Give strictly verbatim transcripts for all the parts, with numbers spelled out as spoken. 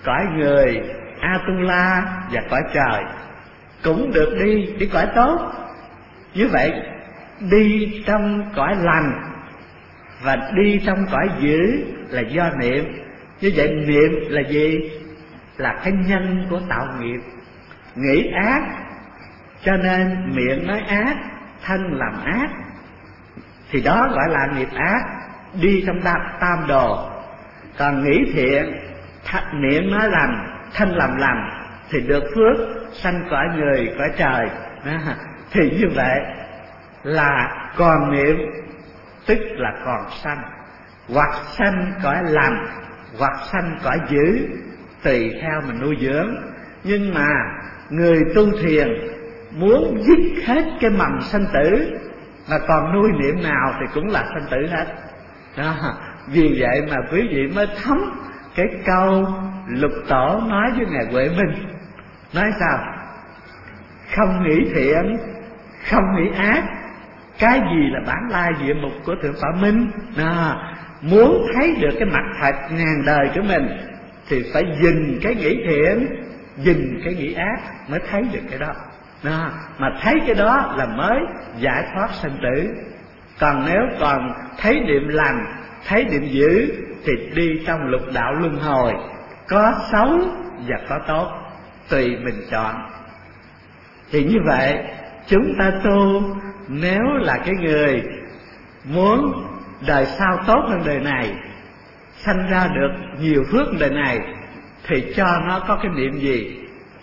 cõi người Atula và cõi trời, cũng được đi đi cõi tốt. Như vậy đi trong cõi lành và đi trong cõi dữ là do niệm. Như vậy niệm là gì? Là cái nhân của tạo nghiệp. Nghĩ ác cho nên miệng nói ác, thân làm ác, thì đó gọi là nghiệp ác, đi trong tam, tam đồ. Còn nghĩ thiện, miệng nói lành, thân làm lành, thì được phước sanh cõi người, cõi trời. À, thì như vậy là còn niệm tức là còn sanh, hoặc sanh cõi lành hoặc sanh cõi dữ, tùy theo mình nuôi dưỡng. Nhưng mà người tu thiền muốn dứt hết cái mầm sanh tử, mà còn nuôi niệm nào thì cũng là sanh tử hết đó. Vì vậy mà quý vị mới thấm cái câu Lục Tổ nói với ngài Huệ Minh, nói sao? Không nghĩ thiện, không nghĩ ác, cái gì là bản lai diện mục của Thượng Tọa Minh. À, muốn thấy được cái mặt thật ngàn đời của mình thì phải dừng cái nghĩ thiện, dừng cái nghĩ ác mới thấy được cái đó. À, mà thấy cái đó là mới giải thoát sanh tử. Còn nếu còn thấy niệm lành, thấy niệm dữ thì đi trong lục đạo luân hồi, có xấu và có tốt, tùy mình chọn. Thì như vậy chúng ta tu, nếu là cái người muốn đời sau tốt hơn đời này, sanh ra được nhiều phước đời này, thì cho nó có cái niệm gì?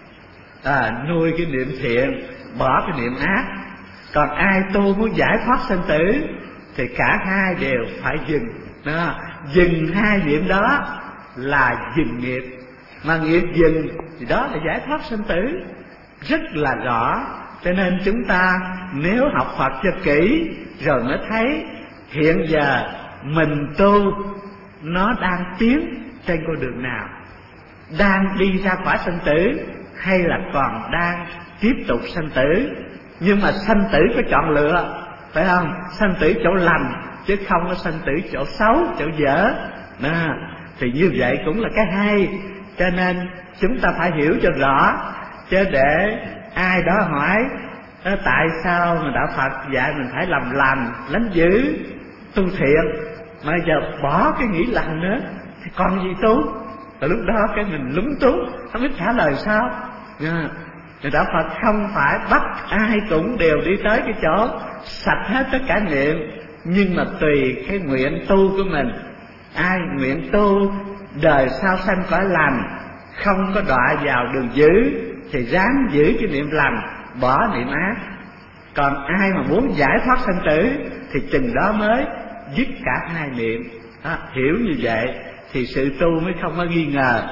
À, nuôi cái niệm thiện, bỏ cái niệm ác. Còn ai tu muốn giải thoát sanh tử thì cả hai đều phải dừng đó. Dừng hai niệm đó là dừng nghiệp. Mà nghiệp dừng thì đó là giải thoát sanh tử, rất là rõ. Cho nên chúng ta nếu học Phật cho kỹ rồi mới thấy hiện giờ mình tu nó đang tiến trên con đường nào, đang đi ra khỏi sanh tử hay là còn đang tiếp tục sanh tử. Nhưng mà sanh tử có chọn lựa, phải không? Sanh tử chỗ lành chứ không có sanh tử chỗ xấu, chỗ dở. À, thì như vậy cũng là cái hay. Cho nên chúng ta phải hiểu cho rõ, chứ để ai đó hỏi tại sao mà Đạo Phật dạy mình phải làm lành, lánh dữ, tu thiện, mà giờ bỏ cái nghĩ lành nữa thì còn gì tu? Từ lúc đó cái mình lúng túng, không biết trả lời sao. À, thì Đạo Phật không phải bắt ai cũng đều đi tới cái chỗ sạch hết tất cả niệm, nhưng mà tùy cái nguyện tu của mình. Ai nguyện tu đời sau sanh cõi lành, không có đọa vào đường dữ thì ráng giữ cái niệm lành, bỏ niệm ác. Còn ai mà muốn giải thoát sanh tử thì chừng đó mới dứt cả hai niệm. À, hiểu như vậy thì sự tu mới không có nghi ngờ.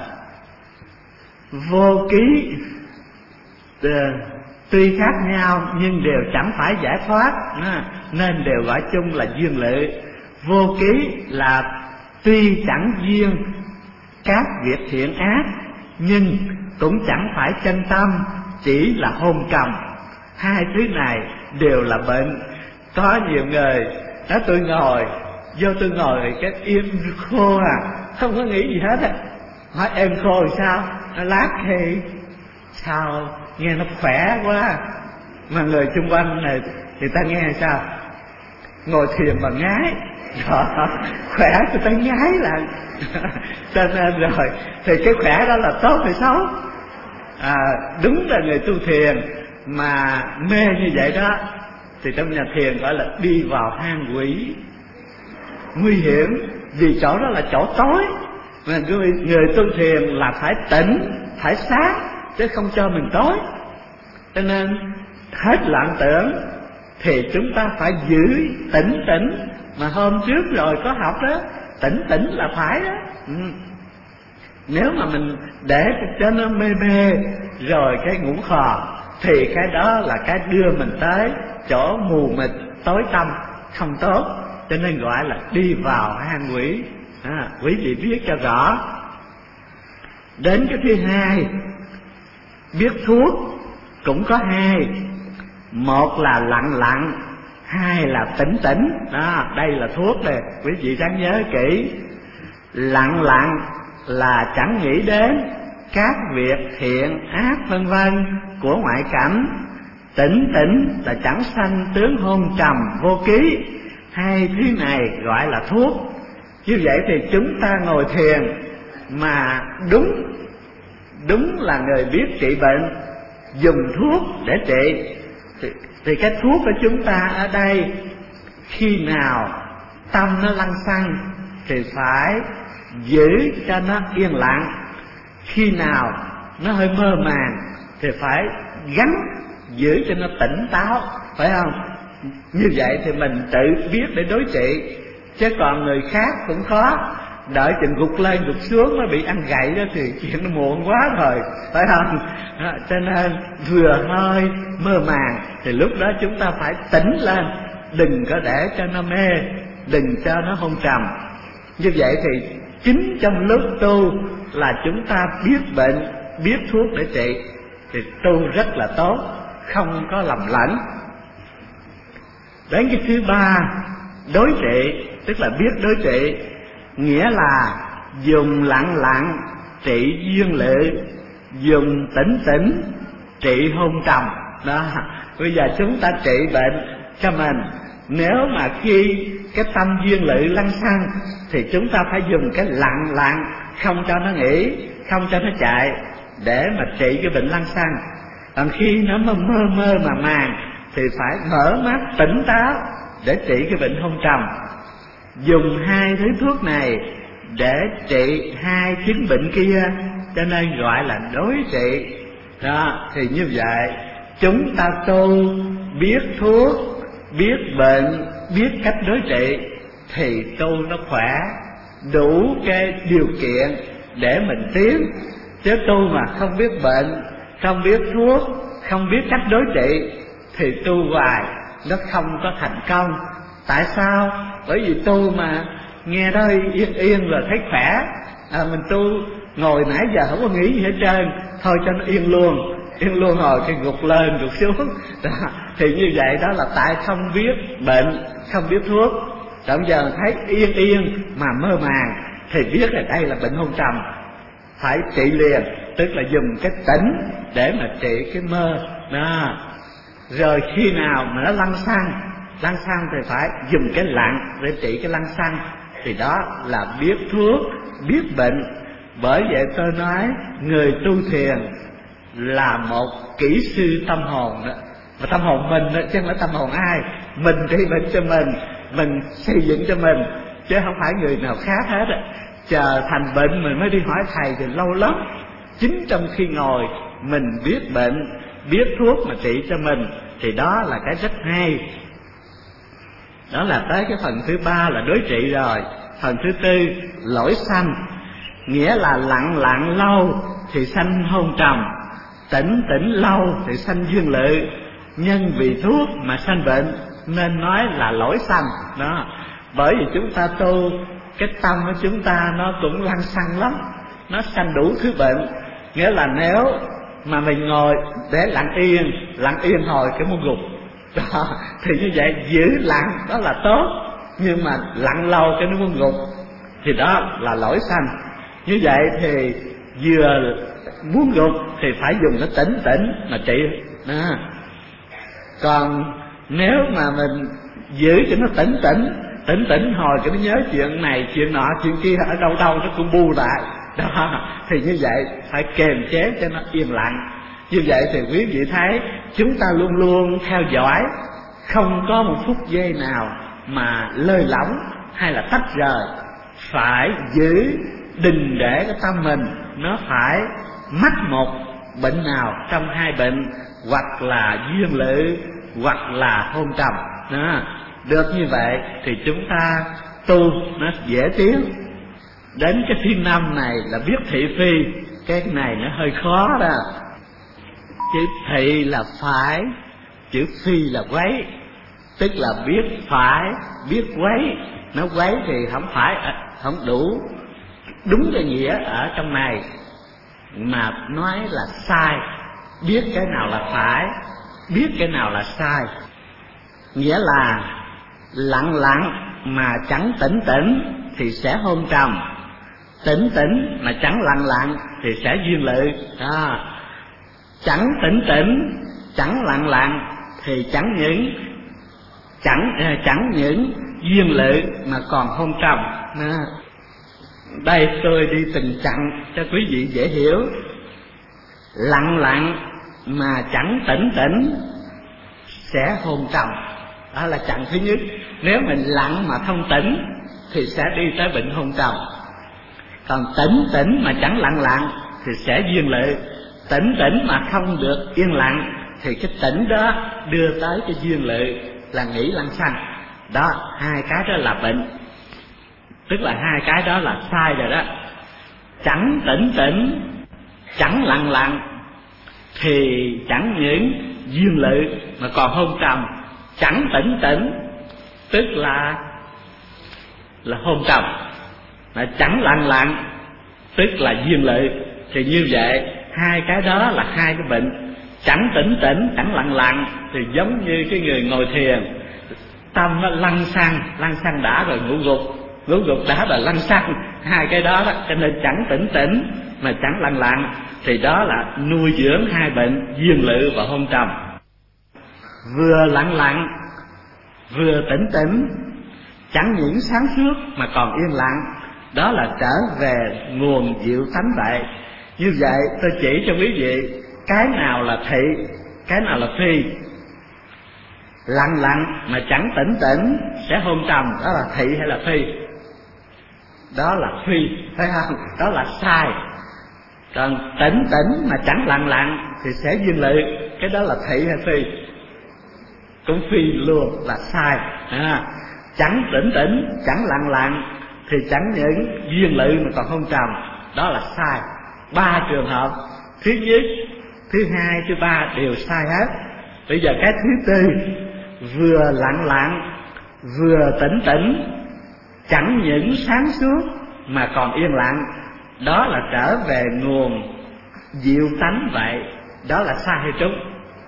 Vô ký tuy khác nhau nhưng đều chẳng phải giải thoát, nên đều gọi chung là duyên lự. Vô ký là tuy chẳng duyên các việc thiện ác, nhưng cũng chẳng phải chân tâm, chỉ là hôn trầm. Hai thứ này đều là bệnh. Có nhiều người nói tôi ngồi vô tôi ngồi cái im khô à, không có nghĩ gì hết á. Hỏi em khô thì sao? Nó lát thì sao nghe nó khỏe quá. Mà người xung quanh này thì ta nghe sao? Ngồi thiền mà ngái. Đó, khỏe thì ta ngái lại. Cho nên rồi thì cái khỏe đó là tốt hay xấu? À, đúng là người tu thiền mà mê như vậy đó thì trong nhà thiền gọi là đi vào hang quỷ, nguy hiểm. Vì chỗ đó là chỗ tối, mà người, người tu thiền là phải tỉnh, phải sáng, chứ không cho mình tối. Cho nên hết loạn tưởng thì chúng ta phải giữ tỉnh tỉnh. Mà hôm trước rồi có học đó, tỉnh tỉnh là phải đó. Ừ. Nếu mà mình để cho nó mê mê rồi cái ngủ khò thì cái đó là cái đưa mình tới chỗ mù mịt, tối tăm, không tốt. Cho nên gọi là đi vào hang quỷ. À, quý vị biết cho rõ. Đến cái thứ hai, biết thuốc cũng có hai. Một là lặng lặng, hai là tỉnh tỉnh. Đó, đây là thuốc đây, quý vị ráng nhớ kỹ. Lặng lặng là chẳng nghĩ đến các việc thiện ác vân vân của ngoại cảnh. Tỉnh tỉnh là chẳng sanh tướng hôn trầm vô ký. Hai thứ này gọi là thuốc. Như vậy thì chúng ta ngồi thiền mà đúng đúng là người biết trị bệnh, dùng thuốc để trị thì, thì cái thuốc của chúng ta ở đây, khi nào tâm nó lăng xăng thì phải giữ cho nó yên lặng, khi nào nó hơi mơ màng thì phải gắn giữ cho nó tỉnh táo, phải không? Như vậy thì mình tự biết để đối trị, chứ còn người khác cũng khó. Đợi chừng gục lên gục xuống nó bị ăn gậy đó thì chuyện nó muộn quá rồi, phải không? À, cho nên vừa hơi mơ màng thì lúc đó chúng ta phải tỉnh lên, đừng có để cho nó mê, đừng cho nó hôn trầm. Như vậy thì chính trong lúc tu là chúng ta biết bệnh, biết thuốc để trị, thì tu rất là tốt, không có lầm lẫn. Đến cái thứ ba, đối trị, tức là biết đối trị, nghĩa là dùng lặng lặng trị duyên lự, dùng tĩnh tĩnh trị hôn trầm. Đó, bây giờ chúng ta trị bệnh cho mình, nếu mà khi cái tâm duyên lự lăng xăng thì chúng ta phải dùng cái lặng lặng, không cho nó nghỉ, không cho nó chạy, để mà trị cái bệnh lăng xăng. Còn khi nó mơ mơ mơ mà màng thì phải mở mắt tỉnh táo để trị cái bệnh hôn trầm. Dùng hai thứ thuốc này để trị hai chứng bệnh kia, cho nên gọi là đối trị. Đó, thì như vậy chúng ta tu biết thuốc, biết bệnh, biết cách đối trị thì tu nó khỏe, đủ cái điều kiện để mình tiến. Chứ tu mà không biết bệnh, không biết thuốc, không biết cách đối trị thì tu hoài nó không có thành công. Tại sao? Bởi vì tu mà nghe đó yên yên rồi thấy khỏe, à, mình tu ngồi nãy giờ không có nghĩ gì hết trơn, thôi cho nó yên luôn, yên luôn rồi cái gục lên gục xuống. Đó, thì như vậy đó là tại không biết bệnh, không biết thuốc. Bây giờ thấy yên yên mà mơ màng thì biết là đây là bệnh hôn trầm, phải trị liền, tức là dùng cái tỉnh để mà trị cái mơ. Đó. Rồi khi nào mà nó lăng xăng, lăng xăng thì phải dùng cái lặng để trị cái lăng xăng, thì đó là biết thuốc, biết bệnh. Bởi vậy tôi nói người tu thiền là một kỹ sư tâm hồn đó. Mà tâm hồn mình đó, chứ không phải tâm hồn ai. Mình trị bệnh cho mình, mình xây dựng cho mình, chứ không phải người nào khác hết á. Chờ thành bệnh mình mới đi hỏi thầy thì lâu lắm. Chính trong khi ngồi mình biết bệnh, biết thuốc mà trị cho mình, thì đó là cái rất hay. Đó là tới cái phần thứ ba là đối trị rồi. Phần thứ tư, lỗi sanh, nghĩa là lặng lặng lâu thì sanh hôn trầm, tỉnh tỉnh lâu thì sanh duyên lự. Nhân vì thuốc mà sanh bệnh nên nói là lỗi sanh. Đó, bởi vì chúng ta tu, cái tâm của chúng ta nó cũng lăng xăng lắm, nó sanh đủ thứ bệnh. Nghĩa là nếu mà mình ngồi để lặng yên, lặng yên hồi cái muốn gục. Đó, thì như vậy giữ lặng đó là tốt, nhưng mà lặng lâu cái nó muốn gục thì đó là lỗi sanh. Như vậy thì vừa muốn gục thì phải dùng cái tỉnh tỉnh mà trị. Đó. Còn nếu mà mình giữ cho nó tỉnh tỉnh, tỉnh tỉnh hồi cái nó nhớ chuyện này, chuyện nọ, chuyện kia ở đâu đâu nó cũng bu lại. Đó, thì như vậy phải kềm chế cho nó yên lặng. Như vậy thì quý vị thấy chúng ta luôn luôn theo dõi, không có một phút giây nào mà lơi lỏng hay là tách rời. Phải giữ, đừng để cái tâm mình nó phải mắc một bệnh nào trong hai bệnh, hoặc là duyên lự hoặc là hôn trầm. Đó, được như vậy thì chúng ta tu nó dễ tiến. Đến cái thứ năm này là biết thị phi. Cái này nó hơi khó đó. Chữ thị là phải, chữ phi là quấy, tức là biết phải, biết quấy. Nó quấy thì không phải, không đủ đúng cái nghĩa ở trong này, mà nói là sai. Biết cái nào là phải, biết cái nào là sai. Nghĩa là lặng lặng mà chẳng tỉnh tỉnh thì sẽ hôn trầm, tỉnh tỉnh mà chẳng lặng lặng thì sẽ duyên lự. À, chẳng tỉnh tỉnh, chẳng lặng lặng thì chẳng những chẳng chẳng những duyên lự mà còn hôn trầm. À, đây tôi đi từng chặng cho quý vị dễ hiểu. Lặng lặng mà chẳng tỉnh tỉnh sẽ hôn trầm, đó là chặng thứ nhất. Nếu mình lặng mà không tỉnh thì sẽ đi tới bệnh hôn trầm. Còn tỉnh tỉnh mà chẳng lặng lặng thì sẽ duyên lự. Tỉnh tỉnh mà không được yên lặng thì cái tỉnh đó đưa tới cái duyên lự là nghĩ lăng xăng. Đó, hai cái đó là bệnh. Tức là hai cái đó là sai rồi đó. Chẳng tỉnh tỉnh, chẳng lặng lặng thì chẳng những duyên lự mà còn hôn trầm. Chẳng tỉnh tỉnh tức là là hôn trầm, mà chẳng lặng lặng tức là duyên lự. Thì như vậy hai cái đó là hai cái bệnh. Chẳng tỉnh tỉnh, chẳng lặng lặng thì giống như cái người ngồi thiền, tâm nó lăng xăng, lăng xăng đã rồi ngủ gục, ngủ gục đã rồi lăng xăng. Hai cái đó đó, cho nên chẳng tỉnh tỉnh mà chẳng lặng lặng thì đó là nuôi dưỡng hai bệnh duyên lự và hôn trầm. Vừa lặng lặng vừa tỉnh tỉnh, chẳng những sáng suốt mà còn yên lặng, đó là trở về nguồn diệu tánh vậy. Như vậy tôi chỉ cho quý vị cái nào là thị, cái nào là phi. Lặng lặng mà chẳng tỉnh tỉnh sẽ hôn trầm, đó là thị hay là phi? Đó là phi, phải không? Đó là sai. Còn tỉnh tỉnh mà chẳng lặng lặng thì sẽ duyên lự, cái đó là thị hay phi? Cũng phi luôn, là sai. À, chẳng tỉnh tỉnh, chẳng lặng lặng thì chẳng những duyên lự mà còn hôn trầm, đó là sai. Ba trường hợp, thứ nhất, thứ hai, thứ ba đều sai hết. Bây giờ cái thứ tư, vừa lặng lặng vừa tỉnh tỉnh, chẳng những sáng suốt mà còn yên lặng, đó là trở về nguồn diệu tánh vậy. Đó là sai hay trúng?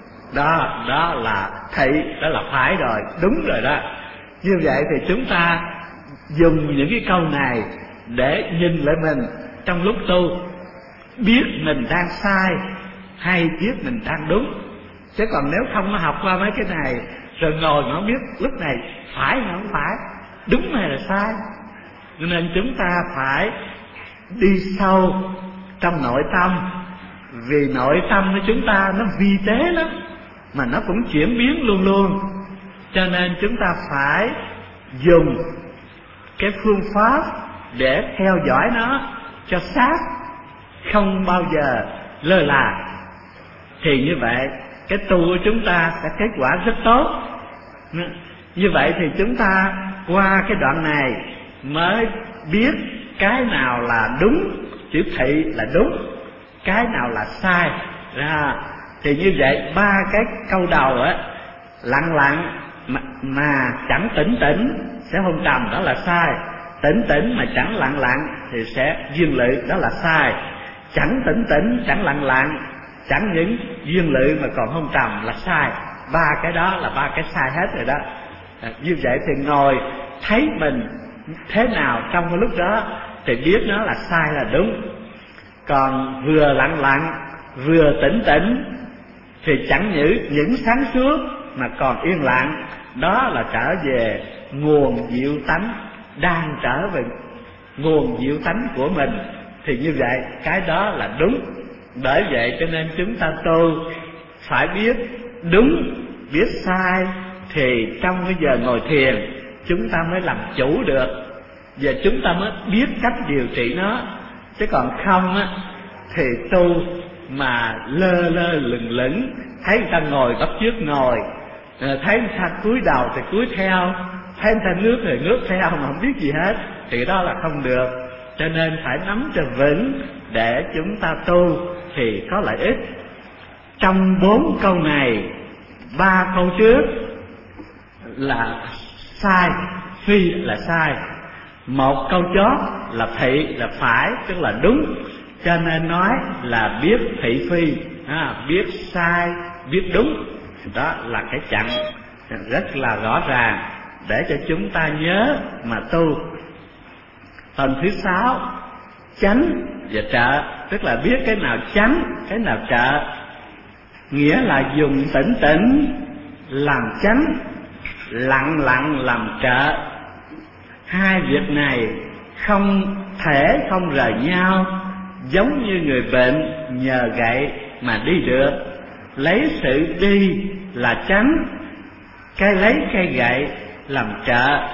Đó, đó là thị, đó là phải rồi, đúng rồi đó. Như vậy thì chúng ta dùng những cái câu này để nhìn lại mình trong lúc tu, biết mình đang sai hay biết mình đang đúng. Chứ còn nếu không có học qua mấy cái này rồi ngồi mà không biết lúc này phải hay không phải, đúng hay là sai. Cho nên chúng ta phải đi sâu trong nội tâm, vì nội tâm của chúng ta nó vi tế lắm, mà nó cũng chuyển biến luôn luôn. Cho nên chúng ta phải dùng cái phương pháp để theo dõi nó cho sát, không bao giờ lơ là. Thì như vậy cái tu của chúng ta sẽ kết quả rất tốt. Như vậy thì chúng ta qua cái đoạn này mới biết cái nào là đúng, chữ thị là đúng, cái nào là sai ra. Thì như vậy ba cái câu đầu á, lặng lặng mà, mà chẳng tỉnh tỉnh sẽ hôn trầm, đó là sai. Tỉnh tỉnh mà chẳng lặng lặng thì sẽ duyên lự, đó là sai. Chẳng tỉnh tỉnh, chẳng lặng lặng, chẳng những duyên lự mà còn hôn trầm là sai. Ba cái đó là ba cái sai hết rồi đó. À, như vậy thì ngồi thấy mình thế nào trong cái lúc đó thì biết nó là sai là đúng. Còn vừa lặng lặng vừa tỉnh tỉnh thì chẳng những những sáng suốt mà còn yên lặng, đó là trở về nguồn diệu tánh, đang trở về nguồn diệu tánh của mình. Thì như vậy cái đó là đúng. Bởi vậy cho nên chúng ta tu phải biết đúng, biết sai, thì trong cái giờ ngồi thiền chúng ta mới làm chủ được, và chúng ta mới biết cách điều trị nó. Chứ còn không á thì tu mà lơ lơ lửng lửng, thấy người ta ngồi bắt chước ngồi, thấy người ta cúi đầu thì cúi theo, thấy người ta ngước thì ngước theo mà không biết gì hết, thì đó là không được. Cho nên phải nắm cho vững để chúng ta tu thì có lợi ích. Trong bốn câu này, ba câu trước là sai, phi là sai, một câu chót là thị là phải, tức là đúng. Cho nên nói là biết thị phi, à, biết sai, biết đúng. Đó là cái chặng rất là rõ ràng để cho chúng ta nhớ mà tu. Phần thứ sáu chánh và trợ, tức là biết cái nào chánh, cái nào trợ. Nghĩa là dùng tĩnh tĩnh làm chánh, lặng lặng làm trợ. Hai việc này không thể không rời nhau, giống như người bệnh nhờ gậy mà đi được. Lấy sự đi là chánh, cái lấy cây gậy làm trợ.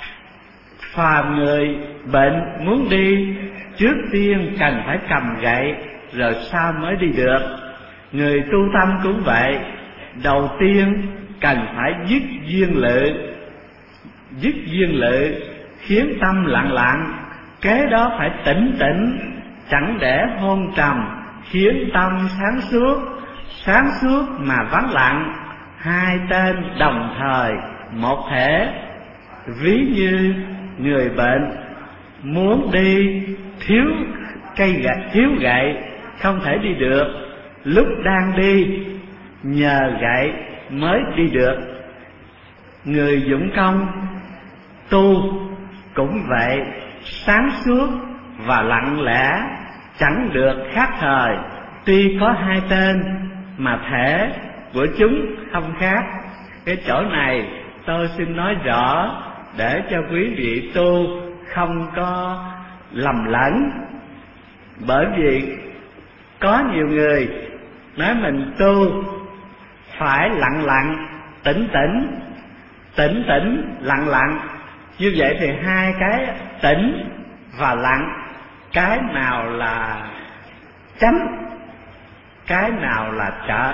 Phàm người bệnh muốn đi, trước tiên cần phải cầm gậy, rồi sau mới đi được. Người tu tâm cũng vậy, đầu tiên cần phải dứt duyên lự. Dứt duyên lự khiến tâm lặng lặng, kế đó phải tỉnh tỉnh, chẳng để hôn trầm, khiến tâm sáng suốt. Sáng suốt mà vắng lặng, hai tên đồng thời một thể. Ví như người bệnh muốn đi, thiếu cây gậy, thiếu gậy không thể đi được, lúc đang đi nhờ gậy mới đi được. Người dụng công tu cũng vậy, sáng suốt và lặng lẽ, chẳng được khác thời. Tuy có hai tên mà thể của chúng không khác. Cái chỗ này tôi xin nói rõ để cho quý vị tu không có lầm lẫn. Bởi vì có nhiều người nói mình tu phải lặng lặng, tĩnh tĩnh, tĩnh tĩnh, lặng lặng. Như vậy thì hai cái tĩnh và lặng, cái nào là chánh, cái nào là trợ.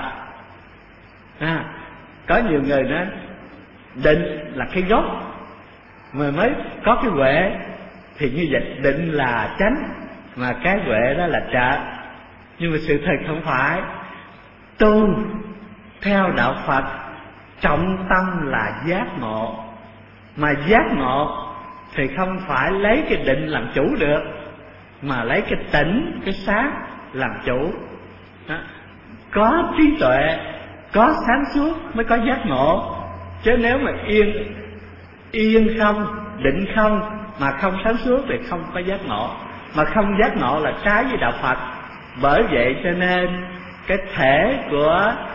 À, có nhiều người nói định là cái gốc mà mới có cái huệ, thì như vậy định là chánh mà cái huệ đó là trợ. Nhưng mà sự thật không phải. Tu theo đạo Phật trọng tâm là giác ngộ, mà giác ngộ thì không phải lấy cái định làm chủ được, mà lấy cái tỉnh, cái sáng làm chủ. Đó. Có trí tuệ, có sáng suốt mới có giác ngộ. Chứ nếu mà yên yên không, định không mà không sáng suốt thì không có giác ngộ. Mà không giác ngộ là trái với đạo Phật. Bởi vậy cho nên cái thể của